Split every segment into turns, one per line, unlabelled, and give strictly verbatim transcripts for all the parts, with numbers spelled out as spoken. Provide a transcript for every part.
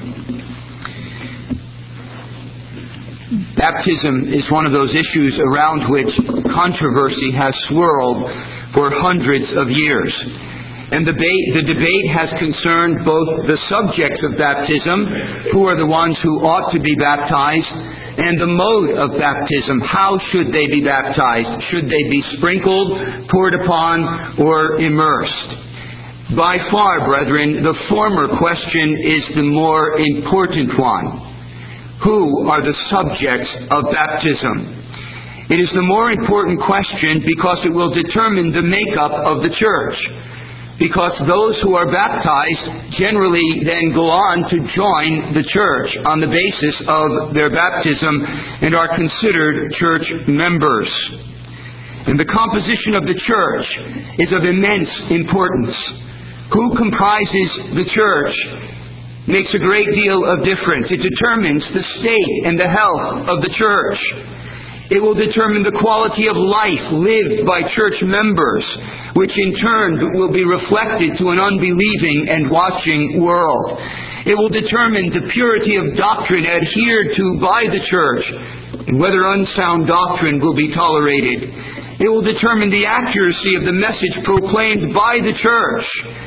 Baptism is one of those issues around which controversy has swirled for hundreds of years. And the debate, the debate has concerned both the subjects of baptism, who are the ones who ought to be baptized, and the mode of baptism. How should they be baptized? Should they be sprinkled, poured upon, or immersed? By far, brethren, the former question is the more important one. Who are the subjects of baptism? It is the more important question because it will determine the makeup of the church. Because those who are baptized generally then go on to join the church on the basis of their baptism and are considered church members. And the composition of the church is of immense importance. Who comprises the church makes a great deal of difference. It determines the state and the health of the church. It will determine the quality of life lived by church members, which in turn will be reflected to an unbelieving and watching world. It will determine the purity of doctrine adhered to by the church, and whether unsound doctrine will be tolerated. It will determine the accuracy of the message proclaimed by the church,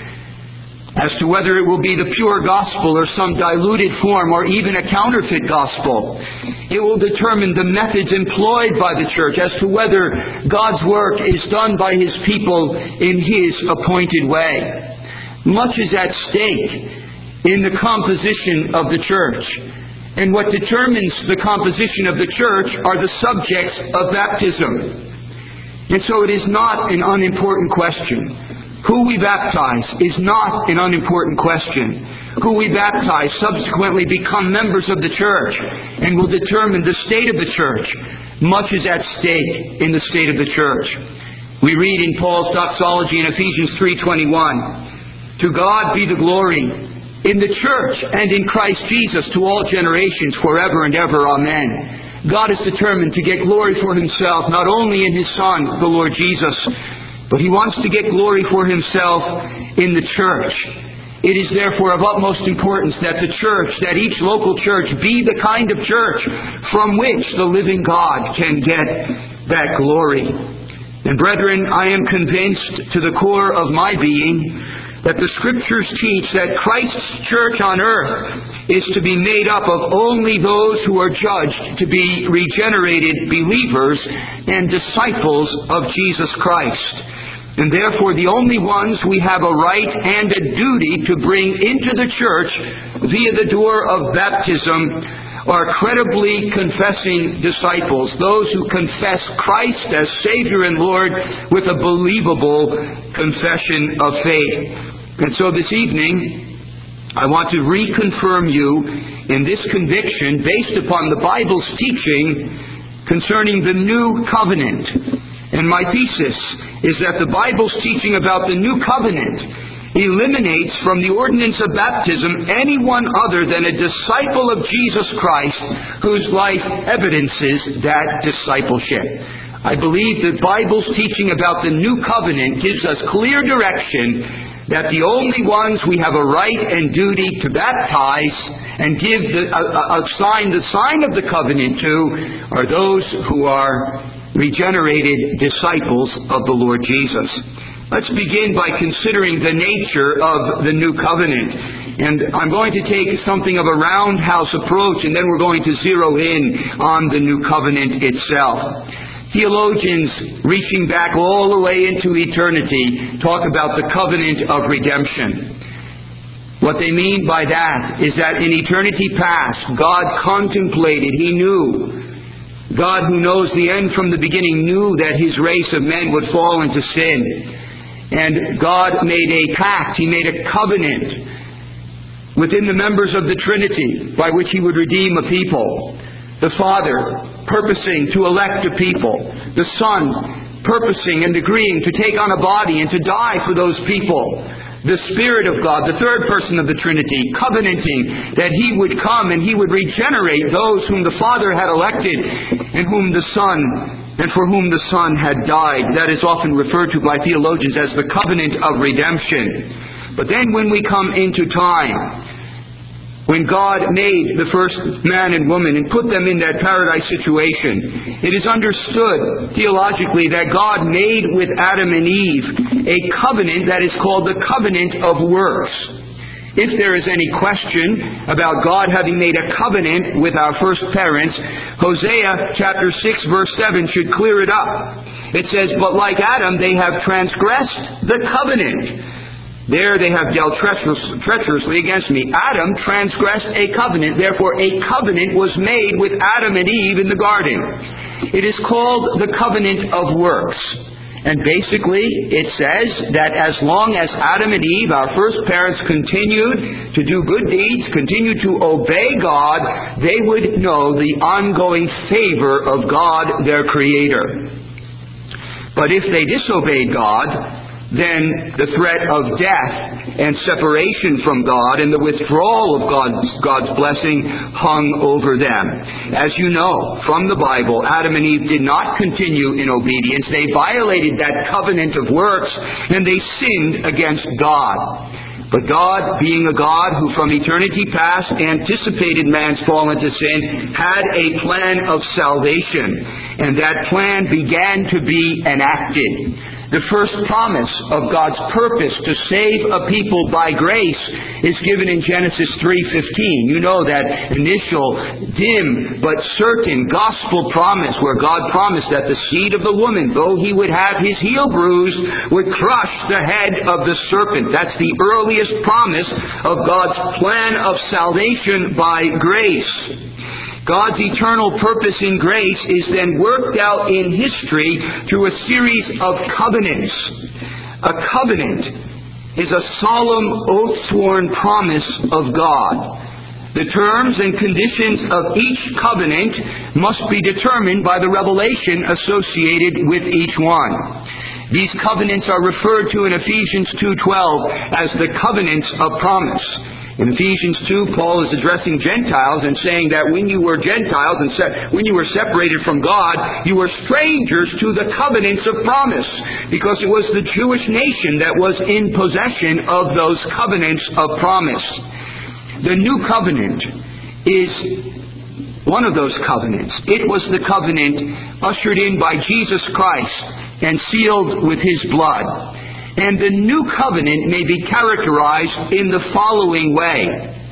as to whether it will be the pure gospel or some diluted form or even a counterfeit gospel. It will determine the methods employed by the church as to whether God's work is done by His people in His appointed way. Much is at stake in the composition of the church. And what determines the composition of the church are the subjects of baptism. And so it is not an unimportant question. Who we baptize is not an unimportant question. Who we baptize subsequently become members of the church and will determine the state of the church. Much is at stake in the state of the church. We read in Paul's doxology in Ephesians three twenty-one, "To God be the glory in the church and in Christ Jesus to all generations forever and ever. Amen." God is determined to get glory for Himself, not only in His Son, the Lord Jesus, but He wants to get glory for Himself in the church. It is therefore of utmost importance that the church, that each local church, be the kind of church from which the living God can get that glory. And brethren, I am convinced to the core of my being that the Scriptures teach that Christ's church on earth is to be made up of only those who are judged to be regenerated believers and disciples of Jesus Christ. And therefore the only ones we have a right and a duty to bring into the church via the door of baptism are credibly confessing disciples, those who confess Christ as Savior and Lord with a believable confession of faith. And so this evening, I want to reconfirm you in this conviction based upon the Bible's teaching concerning the new covenant. And my thesis is that the Bible's teaching about the new covenant eliminates from the ordinance of baptism anyone other than a disciple of Jesus Christ whose life evidences that discipleship. I believe the Bible's teaching about the new covenant gives us clear direction that the only ones we have a right and duty to baptize and give the, a, a sign, the sign of the covenant to, are those who are regenerated disciples of the Lord Jesus. Let's begin by considering the nature of the new covenant. And I'm going to take something of a roundhouse approach, and then we're going to zero in on the new covenant itself. Theologians reaching back all the way into eternity talk about the covenant of redemption. What they mean by that is that in eternity past, God contemplated, He knew, God who knows the end from the beginning knew that His race of men would fall into sin. And God made a pact, He made a covenant within the members of the Trinity by which He would redeem a people. The Father purposing to elect a people. The Son purposing and agreeing to take on a body and to die for those people. The Spirit of God, the third person of the Trinity, covenanting that He would come and He would regenerate those whom the Father had elected and whom the Son, and for whom the Son had died. That is often referred to by theologians as the covenant of redemption. But then when we come into time, when God made the first man and woman and put them in that paradise situation, it is understood theologically that God made with Adam and Eve a covenant that is called the covenant of works. If there is any question about God having made a covenant with our first parents, Hosea chapter six verse seven should clear it up. It says, "But like Adam, they have transgressed the covenant. There they have dealt treacherous, treacherously against me." Adam transgressed a covenant. Therefore, a covenant was made with Adam and Eve in the garden. It is called the covenant of works. And basically, it says that as long as Adam and Eve, our first parents, continued to do good deeds, continued to obey God, they would know the ongoing favor of God, their Creator. But if they disobeyed God, then the threat of death and separation from God and the withdrawal of God's, God's blessing hung over them. As you know from the Bible, Adam and Eve did not continue in obedience. They violated that covenant of works and they sinned against God. But God, being a God who from eternity past anticipated man's fall into sin, had a plan of salvation. And that plan began to be enacted. The first promise of God's purpose to save a people by grace is given in Genesis three fifteen. You know that initial dim but certain gospel promise where God promised that the seed of the woman, though he would have his heel bruised, would crush the head of the serpent. That's the earliest promise of God's plan of salvation by grace. God's eternal purpose in grace is then worked out in history through a series of covenants. A covenant is a solemn, oath-sworn promise of God. The terms and conditions of each covenant must be determined by the revelation associated with each one. These covenants are referred to in Ephesians two twelve as the covenants of promise. In Ephesians two, Paul is addressing Gentiles and saying that when you were Gentiles and se- when you were separated from God, you were strangers to the covenants of promise, because it was the Jewish nation that was in possession of those covenants of promise. The new covenant is one of those covenants. It was the covenant ushered in by Jesus Christ and sealed with His blood. And the new covenant may be characterized in the following way.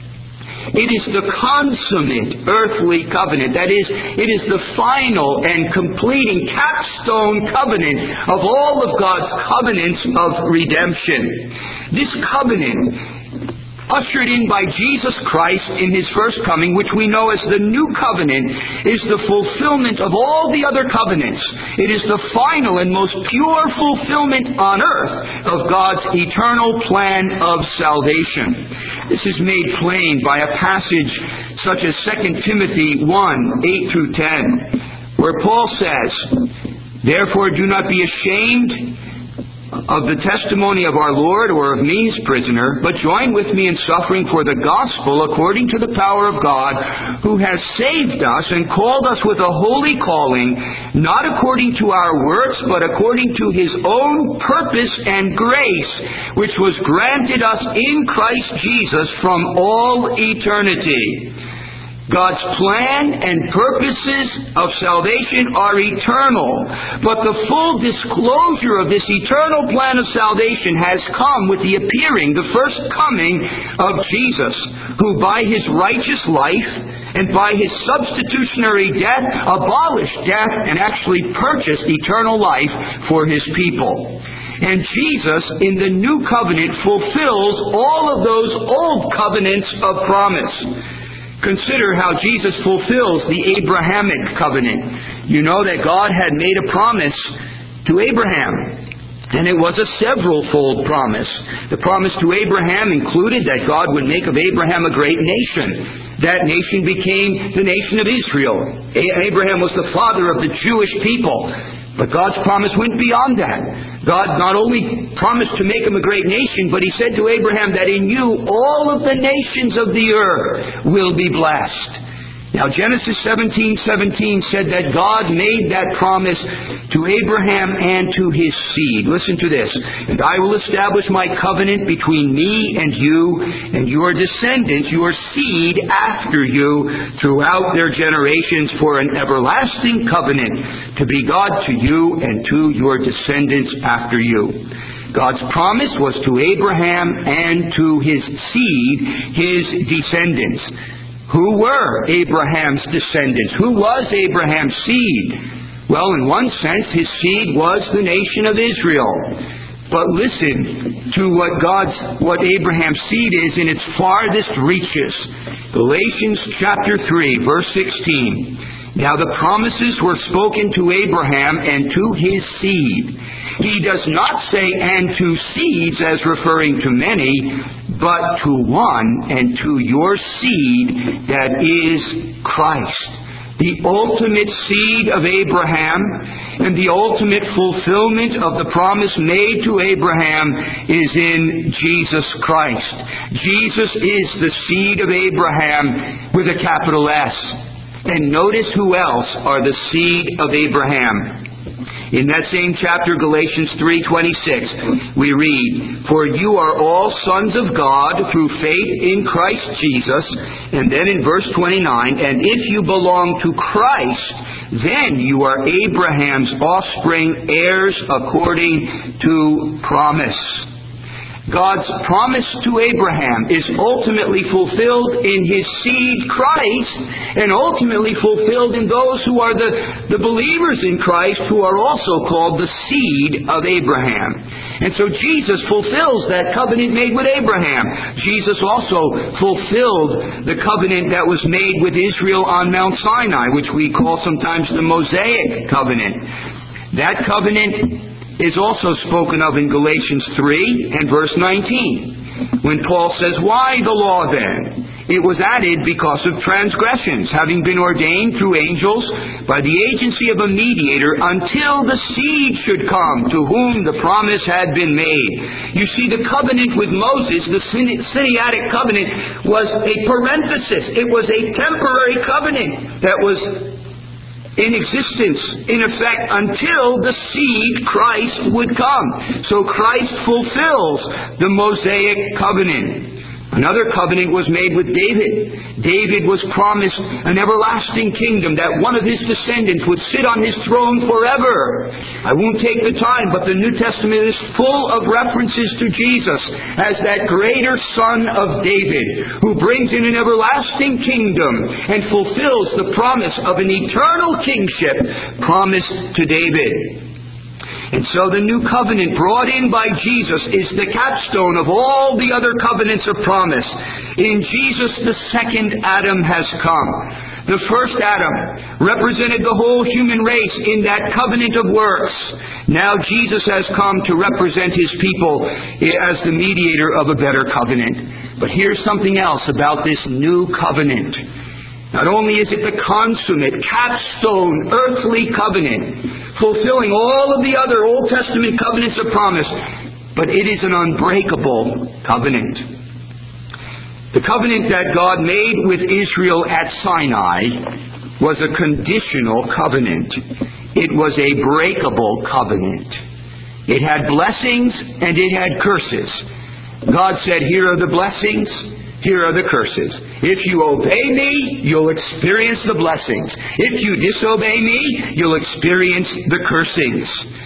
It is the consummate earthly covenant. That is, it is the final and completing capstone covenant of all of God's covenants of redemption. This covenant, ushered in by Jesus Christ in His first coming, which we know as the New Covenant, is the fulfillment of all the other covenants. It is the final and most pure fulfillment on earth of God's eternal plan of salvation. This is made plain by a passage such as Second Timothy one, eight through ten, where Paul says, "Therefore do not be ashamed of the testimony of our Lord or of me, His prisoner, but join with me in suffering for the gospel according to the power of God, who has saved us and called us with a holy calling, not according to our works, but according to His own purpose and grace, which was granted us in Christ Jesus from all eternity." God's plan and purposes of salvation are eternal, but the full disclosure of this eternal plan of salvation has come with the appearing, the first coming of Jesus, who by His righteous life and by His substitutionary death abolished death and actually purchased eternal life for His people. And Jesus, in the new covenant, fulfills all of those old covenants of promise. Consider how Jesus fulfills the Abrahamic covenant. You know that God had made a promise to Abraham, and it was a several-fold promise. The promise to Abraham included that God would make of Abraham a great nation. That nation became the nation of Israel. Abraham was the father of the Jewish people. But God's promise went beyond that. God not only promised to make him a great nation, but He said to Abraham that in you all of the nations of the earth will be blessed. Now, Genesis seventeen seventeen said that God made that promise to Abraham and to his seed. Listen to this. And I will establish my covenant between me and you and your descendants, your seed after you, throughout their generations, for an everlasting covenant to be God to you and to your descendants after you. God's promise was to Abraham and to his seed, his descendants. Who were Abraham's descendants? Who was Abraham's seed? Well, in one sense, his seed was the nation of Israel. But listen to what God's, what Abraham's seed is in its farthest reaches. Galatians chapter three, verse sixteen. Now the promises were spoken to Abraham and to his seed. He does not say, and to seeds, as referring to many, but to one, and to your seed, that is Christ. The ultimate seed of Abraham and the ultimate fulfillment of the promise made to Abraham is in Jesus Christ. Jesus is the seed of Abraham with a capital S. And notice who else are the seed of Abraham. In that same chapter, Galatians three twenty-six, we read, For you are all sons of God through faith in Christ Jesus. And then in verse twenty-nine, And if you belong to Christ, then you are Abraham's offspring, heirs according to promise. God's promise to Abraham is ultimately fulfilled in his seed, Christ, and ultimately fulfilled in those who are the, the believers in Christ, who are also called the seed of Abraham. And so Jesus fulfills that covenant made with Abraham. Jesus also fulfilled the covenant that was made with Israel on Mount Sinai, which we call sometimes the Mosaic covenant. That covenant is also spoken of in Galatians three and verse nineteen, when Paul says, Why the law then? It was added because of transgressions, having been ordained through angels by the agency of a mediator, until the seed should come, to whom the promise had been made. You see, the covenant with Moses, the Sinaitic covenant, was a parenthesis. It was a temporary covenant that was in existence, in effect, until the seed, Christ, would come. So Christ fulfills the Mosaic covenant. Another covenant was made with David. David was promised an everlasting kingdom, that one of his descendants would sit on his throne forever. I won't take the time, but the New Testament is full of references to Jesus as that greater Son of David, who brings in an everlasting kingdom and fulfills the promise of an eternal kingship promised to David. And so the new covenant brought in by Jesus is the capstone of all the other covenants of promise. In Jesus, the second Adam has come. The first Adam represented the whole human race in that covenant of works. Now Jesus has come to represent His people as the mediator of a better covenant. But here's something else about this new covenant. Not only is it the consummate, capstone, earthly covenant, fulfilling all of the other Old Testament covenants of promise, but it is an unbreakable covenant. The covenant that God made with Israel at Sinai was a conditional covenant. It was a breakable covenant. It had blessings and it had curses. God said, here are the blessings. Here are the curses. If you obey me, you'll experience the blessings. If you disobey me, you'll experience the cursings.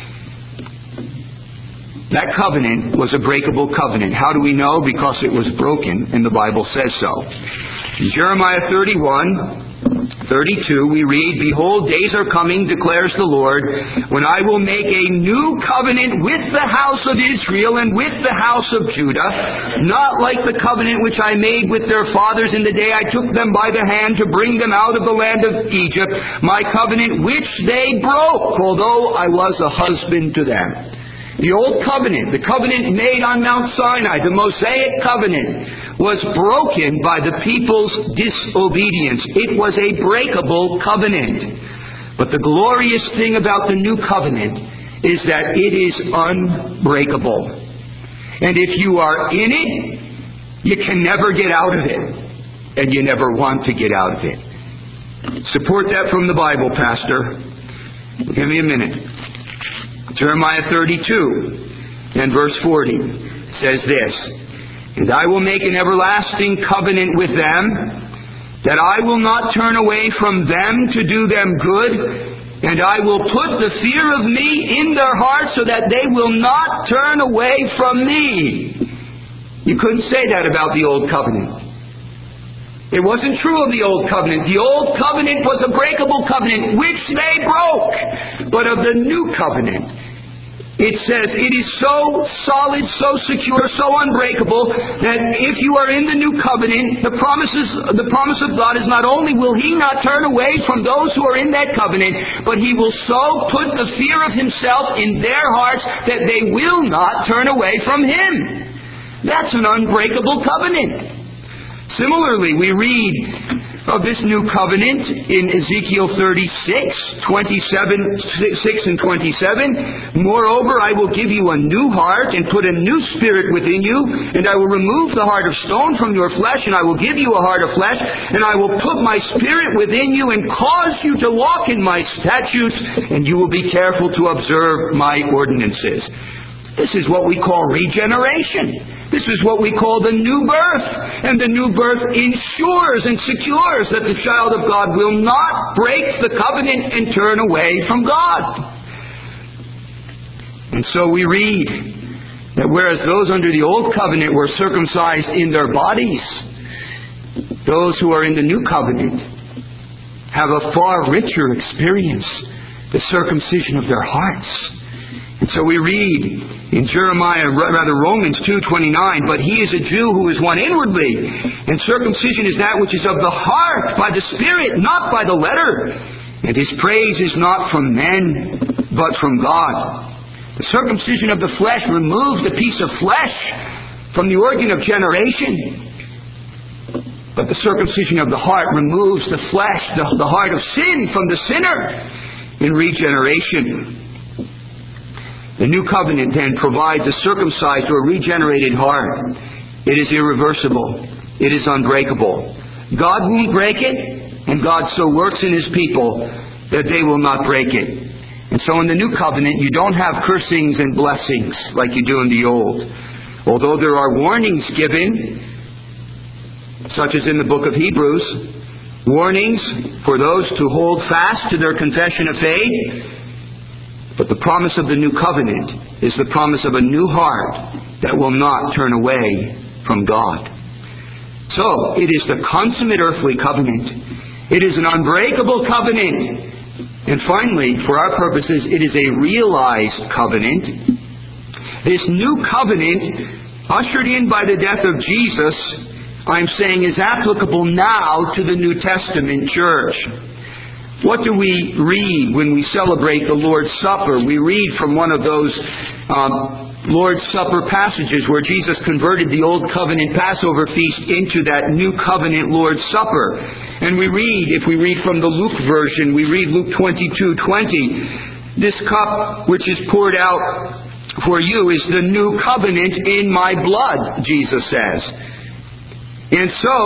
That covenant was a breakable covenant. How do we know? Because it was broken, and the Bible says so. In Jeremiah thirty-one, thirty-two, we read, Behold, days are coming, declares the Lord, when I will make a new covenant with the house of Israel and with the house of Judah, not like the covenant which I made with their fathers in the day I took them by the hand to bring them out of the land of Egypt, my covenant which they broke, although I was a husband to them. The old covenant, the covenant made on Mount Sinai, the Mosaic covenant, was broken by the people's disobedience. It was a breakable covenant. But the glorious thing about the new covenant is that it is unbreakable. And if you are in it, you can never get out of it. And you never want to get out of it. Support that from the Bible, Pastor. Give me a minute. Jeremiah thirty-two and verse forty says this, "And I will make an everlasting covenant with them, that I will not turn away from them to do them good, and I will put the fear of me in their hearts so that they will not turn away from me." You couldn't say that about the Old Covenant. It wasn't true of the Old Covenant. The Old Covenant was a breakable covenant, which they broke. But of the New Covenant, it says it is so solid, so secure, so unbreakable, that if you are in the New Covenant, the promises, the promise of God is not only will He not turn away from those who are in that covenant, but He will so put the fear of Himself in their hearts that they will not turn away from Him. That's an unbreakable covenant. Similarly, we read of this new covenant in Ezekiel thirty-six, twenty-seven, six and twenty-seven. "Moreover, I will give you a new heart and put a new spirit within you, and I will remove the heart of stone from your flesh, and I will give you a heart of flesh, and I will put my spirit within you and cause you to walk in my statutes, and you will be careful to observe my ordinances." This is what we call regeneration. This is what we call the new birth. And the new birth ensures and secures that the child of God will not break the covenant and turn away from God. And so we read that whereas those under the old covenant were circumcised in their bodies, those who are in the new covenant have a far richer experience, the circumcision of their hearts. And so we read in Jeremiah, rather Romans two twenty-nine, "But he is a Jew who is one inwardly, and circumcision is that which is of the heart, by the Spirit, not by the letter. And his praise is not from men, but from God." The circumcision of the flesh removes the piece of flesh from the organ of generation. But the circumcision of the heart removes the flesh, the, the heart of sin, from the sinner in regeneration. The new covenant then provides a circumcised or regenerated heart. It is irreversible. It is unbreakable. God won't break it, and God so works in His people that they will not break it. And so in the new covenant, you don't have cursings and blessings like you do in the old. Although there are warnings given, such as in the book of Hebrews, warnings for those to hold fast to their confession of faith. But the promise of the new covenant is the promise of a new heart that will not turn away from God. So, it is the consummate earthly covenant. It is an unbreakable covenant. And finally, for our purposes, it is a realized covenant. This new covenant, ushered in by the death of Jesus, I'm saying is applicable now to the New Testament church. What do we read when we celebrate the Lord's Supper? We read from one of those um, Lord's Supper passages where Jesus converted the Old Covenant Passover feast into that New Covenant Lord's Supper. And we read, if we read from the Luke version, we read Luke twenty-two twenty. "This cup which is poured out for you is the new covenant in my blood," Jesus says. And so,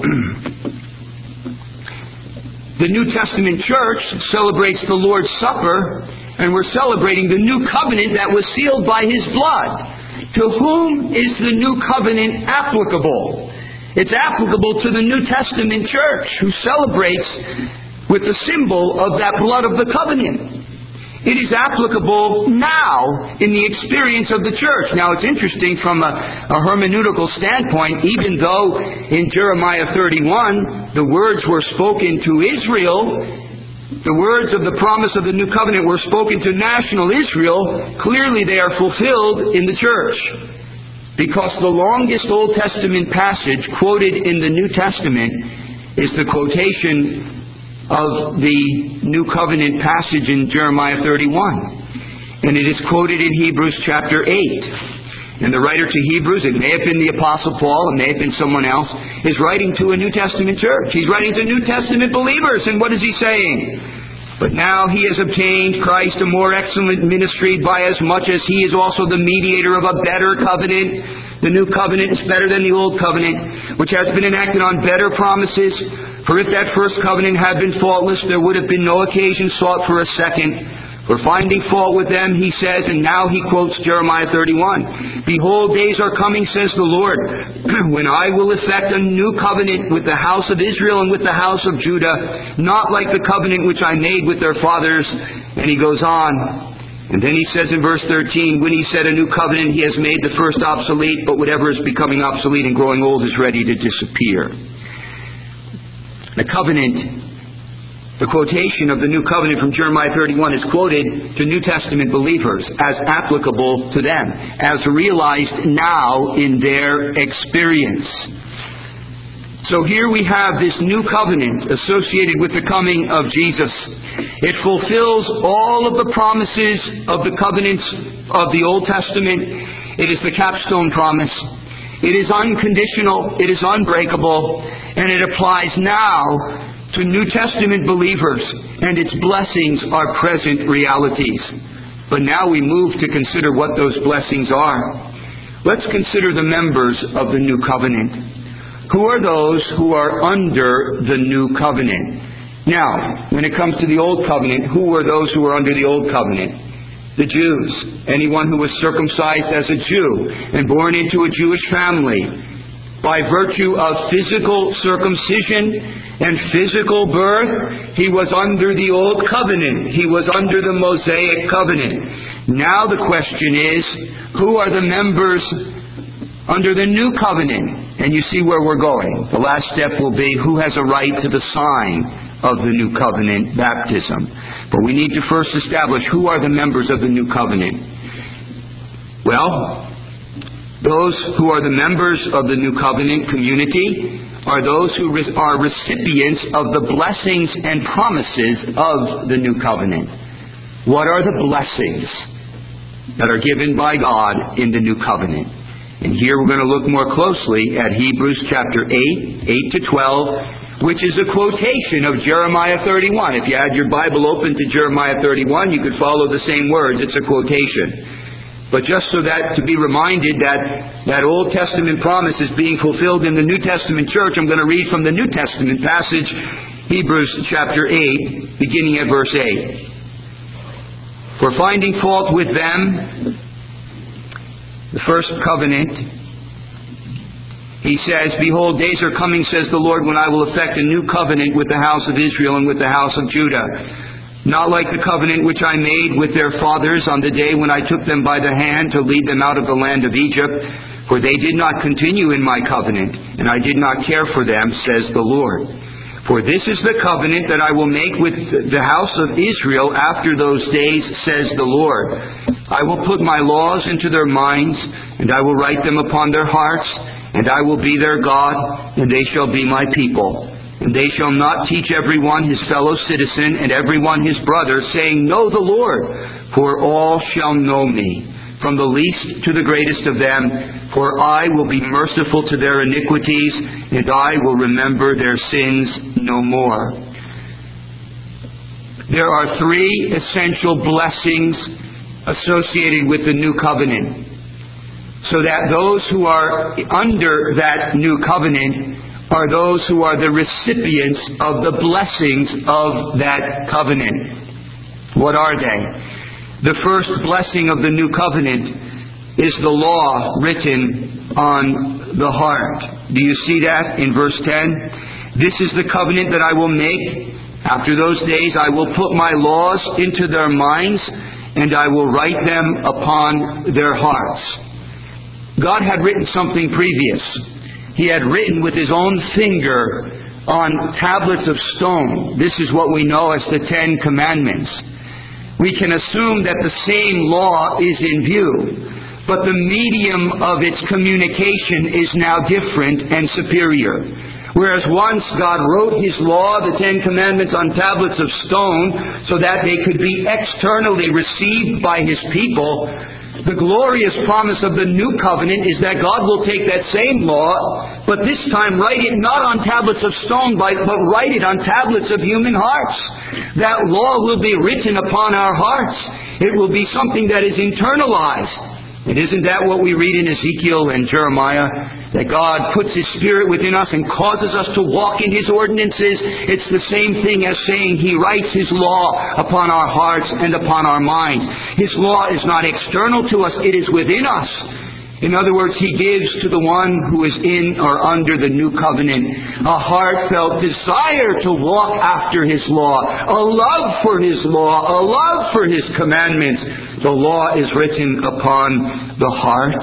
the New Testament church celebrates the Lord's Supper, and we're celebrating the new covenant that was sealed by His blood. To whom is the new covenant applicable? It's applicable to the New Testament church, who celebrates with the symbol of that blood of the covenant. It is applicable now in the experience of the church. Now, it's interesting from a, a hermeneutical standpoint, even though in Jeremiah thirty-one the words were spoken to Israel, the words of the promise of the new covenant were spoken to national Israel, clearly they are fulfilled in the church. Because the longest Old Testament passage quoted in the New Testament is the quotation of the New Covenant passage in Jeremiah thirty-one. And it is quoted in Hebrews chapter eight. And the writer to Hebrews, it may have been the Apostle Paul, it may have been someone else, is writing to a New Testament church. He's writing to New Testament believers. And what is he saying? "But now he has obtained Christ a more excellent ministry, by as much as he is also the mediator of a better covenant." The new covenant is better than the old covenant, which has been enacted on better promises. For if that first covenant had been faultless, there would have been no occasion sought for a second. For finding fault with them, he says, and now he quotes Jeremiah thirty-one, Behold, days are coming, says the Lord, when I will effect a new covenant with the house of Israel and with the house of Judah, not like the covenant which I made with their fathers. And he goes on. And then he says in verse thirteen, when he said a new covenant, he has made the first obsolete, but whatever is becoming obsolete and growing old is ready to disappear. The covenant, the quotation of the new covenant from Jeremiah thirty-one is quoted to New Testament believers as applicable to them, as realized now in their experience. So here we have this new covenant associated with the coming of Jesus. It fulfills all of the promises of the covenants of the Old Testament. It is the capstone promise. It is unconditional. It is unbreakable. And it applies now to New Testament believers, and its blessings are present realities. But now we move to consider what those blessings are. Let's consider the members of the new covenant. Who are those who are under the new covenant? Now, when it comes to the old covenant, who are those who are under the old covenant? The Jews. Anyone who was circumcised as a Jew and born into a Jewish family, by virtue of physical circumcision and physical birth, he was under the old covenant. He was under the Mosaic covenant. Now the question is, who are the members under the new covenant? And you see where we're going. The last step will be, who has a right to the sign of the new covenant, baptism. But we need to first establish who are the members of the new covenant. Well, those who are the members of the New Covenant community are those who are recipients of the blessings and promises of the New Covenant. What are the blessings that are given by God in the New Covenant? And here we're going to look more closely at Hebrews chapter eight, eight to twelve, which is a quotation of Jeremiah thirty-one. If you had your Bible open to Jeremiah thirty-one, you could follow the same words. It's a quotation. But just so that to be reminded that that Old Testament promise is being fulfilled in the New Testament church, I'm going to read from the New Testament passage, Hebrews chapter eight, beginning at verse eight. For finding fault with them, the first covenant, he says, Behold, days are coming, says the Lord, when I will effect a new covenant with the house of Israel and with the house of Judah. Not like the covenant which I made with their fathers on the day when I took them by the hand to lead them out of the land of Egypt, for they did not continue in my covenant, and I did not care for them, says the Lord. For this is the covenant that I will make with the house of Israel after those days, says the Lord. I will put my laws into their minds, and I will write them upon their hearts, and I will be their God, and they shall be my people. And they shall not teach everyone his fellow citizen and everyone his brother, saying, Know the Lord, for all shall know me, from the least to the greatest of them. For I will be merciful to their iniquities, and I will remember their sins no more. There are three essential blessings associated with the new covenant, so that those who are under that new covenant are those who are the recipients of the blessings of that covenant. What are they? The first blessing of the new covenant is the law written on the heart. Do you see that in verse ten? This is the covenant that I will make. After those days I will put my laws into their minds, and I will write them upon their hearts. God had written something previous. He had written with His own finger on tablets of stone. This is what we know as the Ten Commandments. We can assume that the same law is in view, but the medium of its communication is now different and superior. Whereas once God wrote His law, the Ten Commandments, on tablets of stone so that they could be externally received by His people, the glorious promise of the new covenant is that God will take that same law, but this time write it not on tablets of stone, but write it on tablets of human hearts. That law will be written upon our hearts. It will be something that is internalized. And isn't that what we read in Ezekiel and Jeremiah that God puts His Spirit within us and causes us to walk in His ordinances, it's the same thing as saying He writes His law upon our hearts and upon our minds. His law is not external to us, it is within us. In other words, He gives to the one who is in or under the new covenant a heartfelt desire to walk after His law, a love for His law, a love for His commandments. The law is written upon the heart.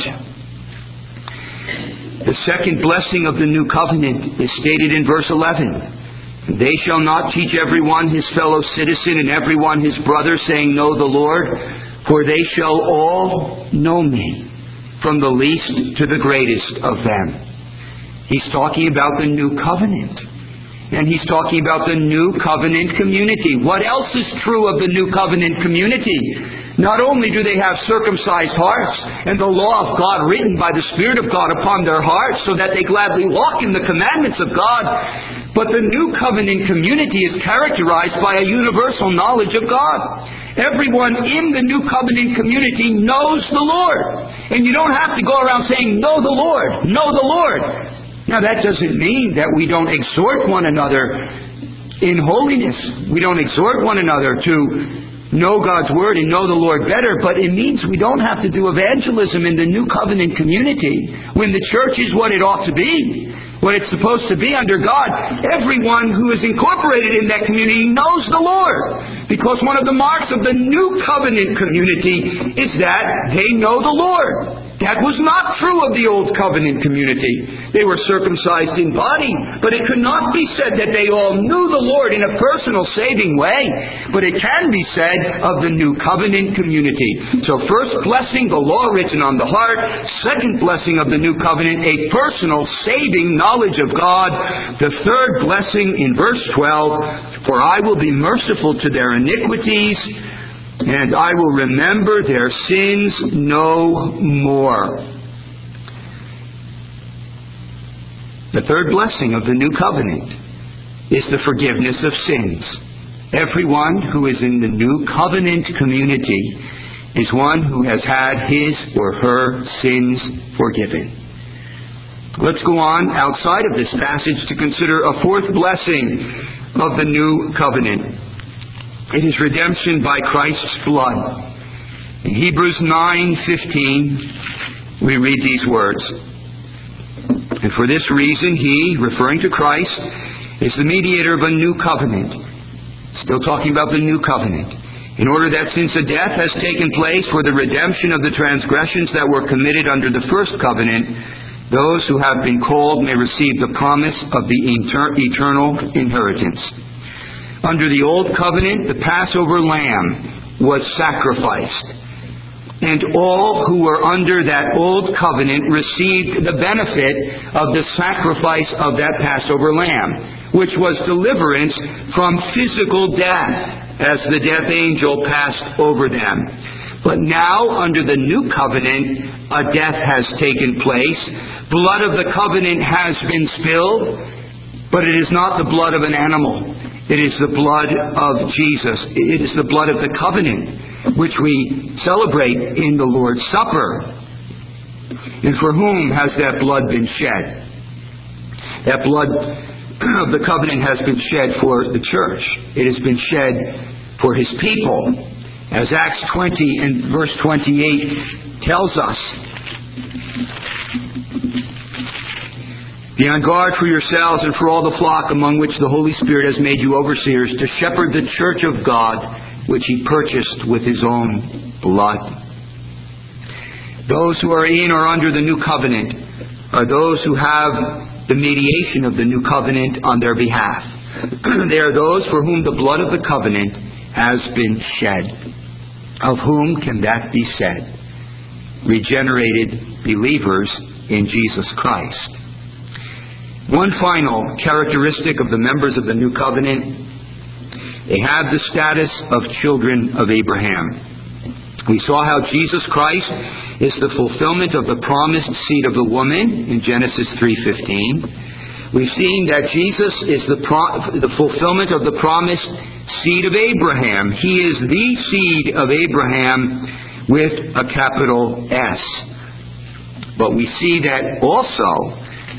The second blessing of the new covenant is stated in verse eleven. They shall not teach everyone his fellow citizen and everyone his brother, saying, Know the Lord, for they shall all know me, from the least to the greatest of them. He's talking about the new covenant. And He's talking about the new covenant community. What else is true of the new covenant community? Not only do they have circumcised hearts and the law of God written by the Spirit of God upon their hearts so that they gladly walk in the commandments of God, but the new covenant community is characterized by a universal knowledge of God. Everyone in the new covenant community knows the Lord. And you don't have to go around saying, Know the Lord, know the Lord. Now that doesn't mean that we don't exhort one another in holiness. We don't exhort one another to know God's Word and know the Lord better, but it means we don't have to do evangelism in the new covenant community when the church is what it ought to be, what it's supposed to be under God. Everyone who is incorporated in that community knows the Lord, because one of the marks of the new covenant community is that they know the Lord. That was not true of the old covenant community. They were circumcised in body, but it could not be said that they all knew the Lord in a personal saving way. But it can be said of the new covenant community. So first blessing, the law written on the heart. Second blessing of the new covenant, a personal saving knowledge of God. The third blessing in verse twelve, for I will be merciful to their iniquities, and I will remember their sins no more. The third blessing of the new covenant is the forgiveness of sins. Everyone who is in the new covenant community is one who has had his or her sins forgiven. Let's go on outside of this passage to consider a fourth blessing of the new covenant. It is redemption by Christ's blood. In Hebrews nine fifteen, we read these words. And for this reason, He, referring to Christ, is the mediator of a new covenant. Still talking about the new covenant. In order that since a death has taken place for the redemption of the transgressions that were committed under the first covenant, those who have been called may receive the promise of the eternal inheritance. Under the Old Covenant, the Passover lamb was sacrificed. And all who were under that Old Covenant received the benefit of the sacrifice of that Passover lamb, which was deliverance from physical death as the death angel passed over them. But now, under the New Covenant, a death has taken place. Blood of the covenant has been spilled, but it is not the blood of an animal. It is the blood of Jesus. It is the blood of the covenant, which we celebrate in the Lord's Supper. And for whom has that blood been shed? That blood of the covenant has been shed for the church. It has been shed for His people. As Acts twenty and verse twenty-eight tells us, be on guard for yourselves and for all the flock among which the Holy Spirit has made you overseers, to shepherd the church of God, which He purchased with His own blood. Those who are in or under the new covenant are those who have the mediation of the new covenant on their behalf. They are those for whom the blood of the covenant has been shed. Of whom can that be said? Regenerated believers in Jesus Christ. One final characteristic of the members of the New Covenant: they have the status of children of Abraham. We saw how Jesus Christ is the fulfillment of the promised seed of the woman in Genesis three fifteen. We've seen that Jesus is the, pro- the fulfillment of the promised seed of Abraham. He is the seed of Abraham with a capital S. But we see that also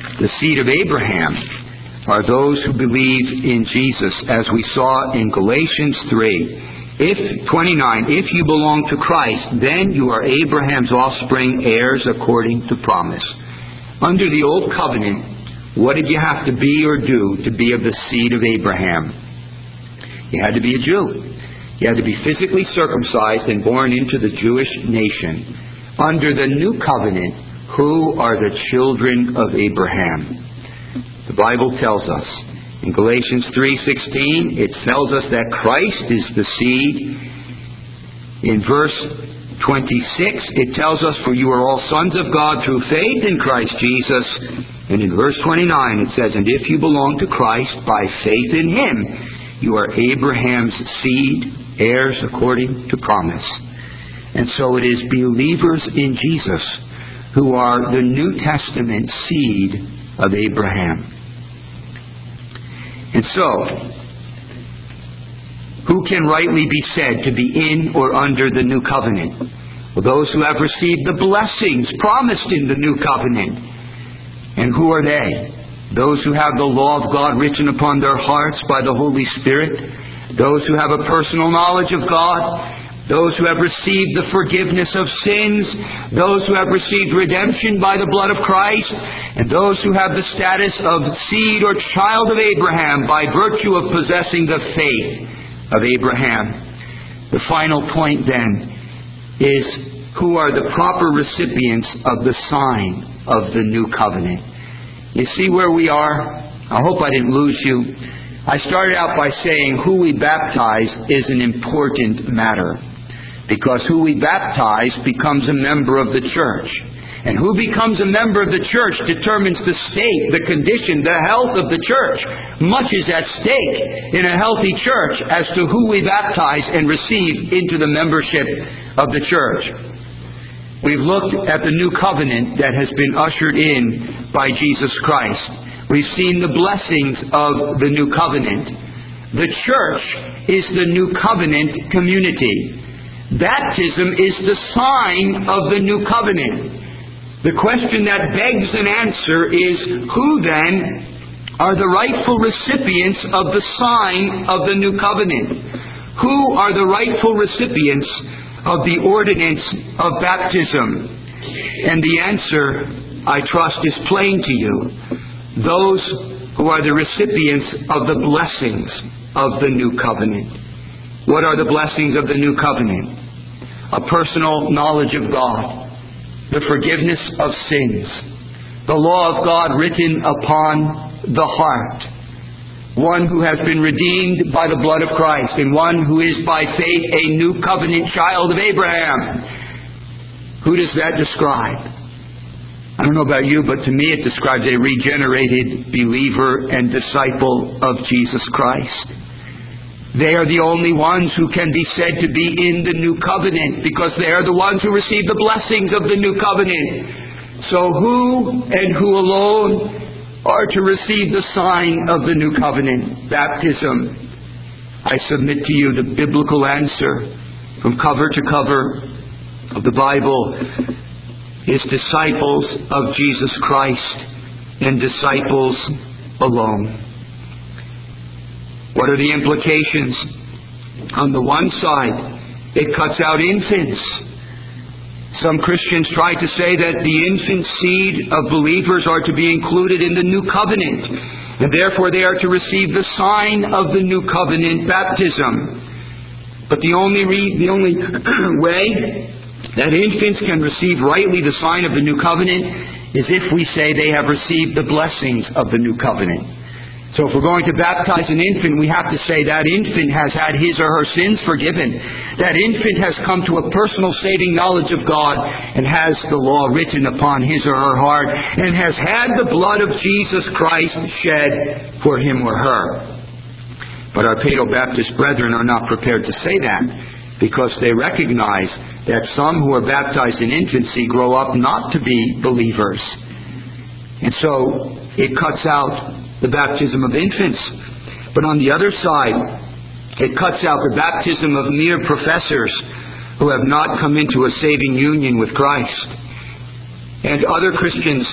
The seed of Abraham are those who believe in Jesus, as we saw in Galatians three. If, twenty-nine, if you belong to Christ, then you are Abraham's offspring, heirs according to promise. Under the Old Covenant, what did you have to be or do to be of the seed of Abraham? You had to be a Jew. You had to be physically circumcised and born into the Jewish nation. Under the New Covenant, who are the children of Abraham? The Bible tells us in Galatians three sixteen, it tells us that Christ is the seed. In verse twenty-six, it tells us, for you are all sons of God through faith in Christ Jesus. And in verse twenty-nine, it says, and if you belong to Christ by faith in Him, you are Abraham's seed, heirs according to promise. And so it is believers in Jesus who are the New Testament seed of Abraham. And so, who can rightly be said to be in or under the New Covenant? Well, those who have received the blessings promised in the New Covenant. And who are they? Those who have the law of God written upon their hearts by the Holy Spirit. Those who have a personal knowledge of God. Those who have received the forgiveness of sins. Those who have received redemption by the blood of Christ. And those who have the status of seed or child of Abraham by virtue of possessing the faith of Abraham. The final point then is, who are the proper recipients of the sign of the New Covenant? You see where we are? I hope I didn't lose you. I started out by saying who we baptize is an important matter, because who we baptize becomes a member of the church. And who becomes a member of the church determines the state, the condition, the health of the church. Much is at stake in a healthy church as to who we baptize and receive into the membership of the church. We've looked at the new covenant that has been ushered in by Jesus Christ. We've seen the blessings of the new covenant. The church is the new covenant community. Baptism is the sign of the new covenant. The question that begs an answer is, who then are the rightful recipients of the sign of the new covenant? Who are the rightful recipients of the ordinance of baptism? And the answer, I trust, is plain to you. Those who are the recipients of the blessings of the new covenant. What are the blessings of the new covenant? A personal knowledge of God, the forgiveness of sins, the law of God written upon the heart, one who has been redeemed by the blood of Christ, and one who is by faith a new covenant child of Abraham. Who does that describe? I don't know about you, but to me it describes a regenerated believer and disciple of Jesus Christ. They are the only ones who can be said to be in the new covenant, because they are the ones who receive the blessings of the new covenant. So who and who alone are to receive the sign of the new covenant, baptism? I submit to you the biblical answer from cover to cover of the Bible is disciples of Jesus Christ and disciples alone. What are the implications? On the one side, it cuts out infants. Some Christians try to say that the infant seed of believers are to be included in the new covenant, and therefore they are to receive the sign of the new covenant, baptism. But the only re- the only way that infants can receive rightly the sign of the new covenant is if we say they have received the blessings of the new covenant. So if we're going to baptize an infant, we have to say that infant has had his or her sins forgiven. That infant has come to a personal saving knowledge of God and has the law written upon his or her heart and has had the blood of Jesus Christ shed for him or her. But our Paedo-Baptist brethren are not prepared to say that, because they recognize that some who are baptized in infancy grow up not to be believers. And so it cuts out the baptism of infants. But on the other side, it cuts out the baptism of mere professors who have not come into a saving union with Christ. And other Christians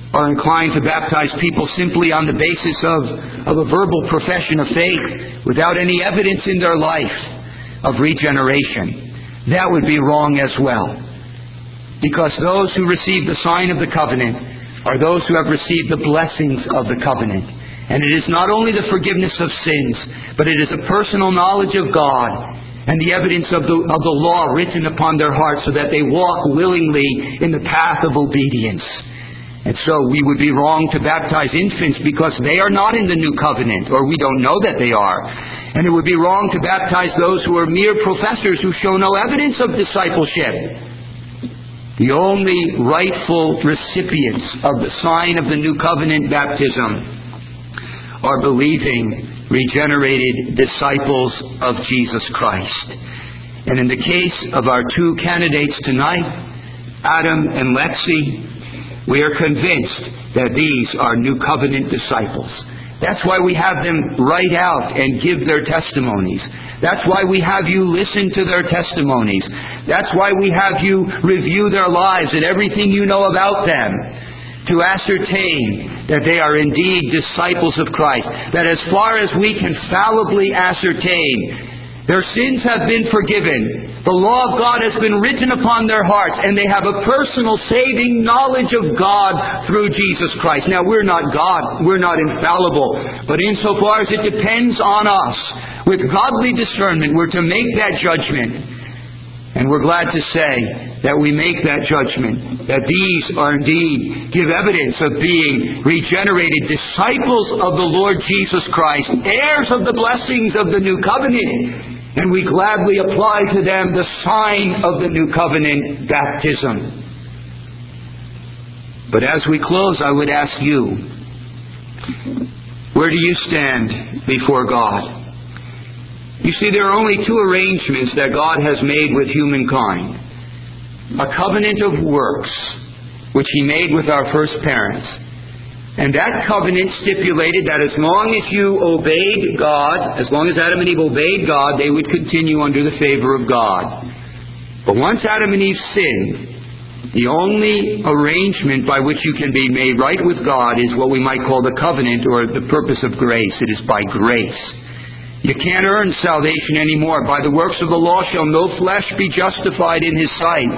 are inclined to baptize people simply on the basis of, of a verbal profession of faith without any evidence in their life of regeneration. That would be wrong as well. Because those who receive the sign of the covenant are those who have received the blessings of the covenant. And it is not only the forgiveness of sins, but it is a personal knowledge of God and the evidence of the, of the law written upon their hearts so that they walk willingly in the path of obedience. And so we would be wrong to baptize infants because they are not in the new covenant, or we don't know that they are. And it would be wrong to baptize those who are mere professors who show no evidence of discipleship. The only rightful recipients of the sign of the new covenant baptism are believing, regenerated disciples of Jesus Christ. And in the case of our two candidates tonight, Adam and Lexi, we are convinced that these are New Covenant disciples. That's why we have them write out and give their testimonies. That's why we have you listen to their testimonies. That's why we have you review their lives and everything you know about them to ascertain that they are indeed disciples of Christ. That as far as we can fallibly ascertain, their sins have been forgiven. The law of God has been written upon their hearts, and they have a personal saving knowledge of God through Jesus Christ. Now, we're not God. We're not infallible. But insofar as it depends on us, with godly discernment, we're to make that judgment. And we're glad to say that we make that judgment, that these are indeed give evidence of being regenerated disciples of the Lord Jesus Christ, heirs of the blessings of the new covenant. And we gladly apply to them the sign of the new covenant baptism. But as we close, I would ask you, where do you stand before God? You see, there are only two arrangements that God has made with humankind. A covenant of works, which He made with our first parents. And that covenant stipulated that as long as you obeyed God, as long as Adam and Eve obeyed God, they would continue under the favor of God. But once Adam and Eve sinned, the only arrangement by which you can be made right with God is what we might call the covenant, or the purpose of grace. It is by grace. You can't earn salvation anymore. By the works of the law shall no flesh be justified in His sight.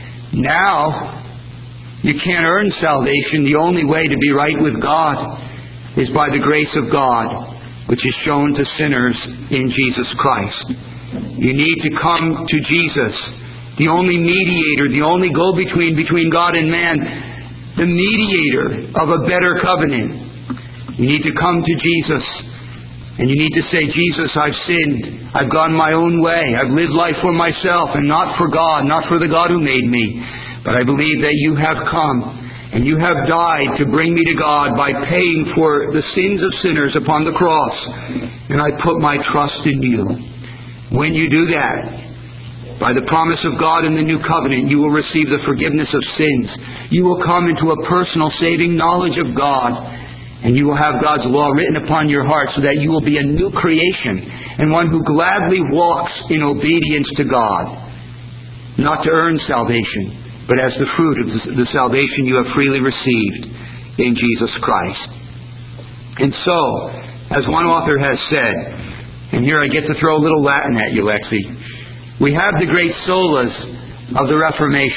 Now, you can't earn salvation. The only way to be right with God is by the grace of God, which is shown to sinners in Jesus Christ. You need to come to Jesus, the only mediator, the only go-between between God and man, the mediator of a better covenant. You need to come to Jesus. And you need to say, Jesus, I've sinned. I've gone my own way. I've lived life for myself and not for God, not for the God who made me. But I believe that you have come and you have died to bring me to God by paying for the sins of sinners upon the cross. And I put my trust in you. When you do that, by the promise of God in the new covenant, you will receive the forgiveness of sins. You will come into a personal saving knowledge of God. And you will have God's law written upon your heart so that you will be a new creation and one who gladly walks in obedience to God. Not to earn salvation, but as the fruit of the salvation you have freely received in Jesus Christ. And so, as one author has said, and here I get to throw a little Latin at you, Lexi, we have the great solas of the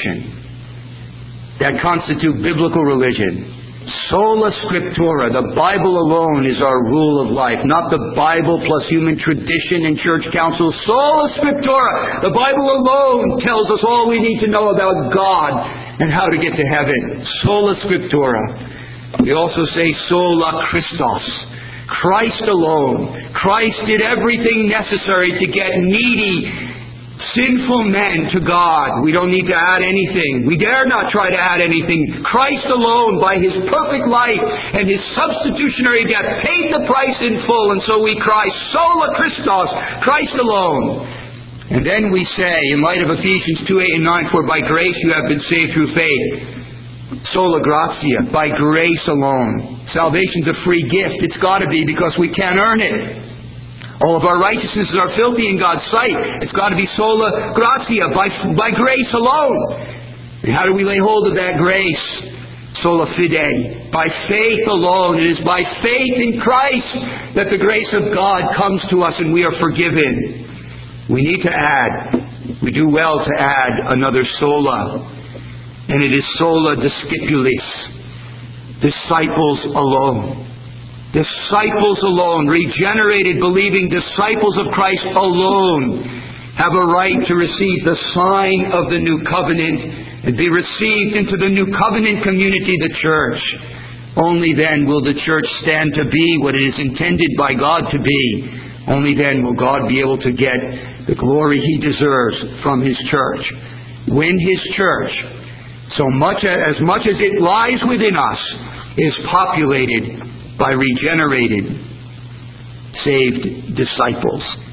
Reformation that constitute biblical religion. Sola Scriptura, the Bible alone is our rule of life, not the Bible plus human tradition and church council. Sola Scriptura, the Bible alone tells us all we need to know about God and how to get to heaven. Sola Scriptura. We also say Sola Christos, Christ alone. Christ did everything necessary to get needy, sinful men to God. We don't need to add anything. We dare not try to add anything. Christ alone, by His perfect life and His substitutionary death, paid the price in full. And so we cry, Sola Christos, Christ alone. And then we say, in light of Ephesians two, eight and nine, for by grace you have been saved through faith. Sola gratia, by grace alone. Salvation's a free gift. It's got to be, because we can't earn it. All of our righteousnesses are filthy in God's sight. It's got to be sola gratia, by, by grace alone. And how do we lay hold of that grace? sola fide. By faith alone. It is by faith in Christ that the grace of God comes to us and we are forgiven. We need to add, we do well to add another sola. And it is sola discipulis. Disciples alone. Disciples alone, regenerated, believing disciples of Christ alone have a right to receive the sign of the new covenant and be received into the new covenant community, the church. Only then will the church stand to be what it is intended by God to be. Only then will God be able to get the glory He deserves from His church. When His church, so much as much as it lies within us, is populated by regenerated, saved disciples.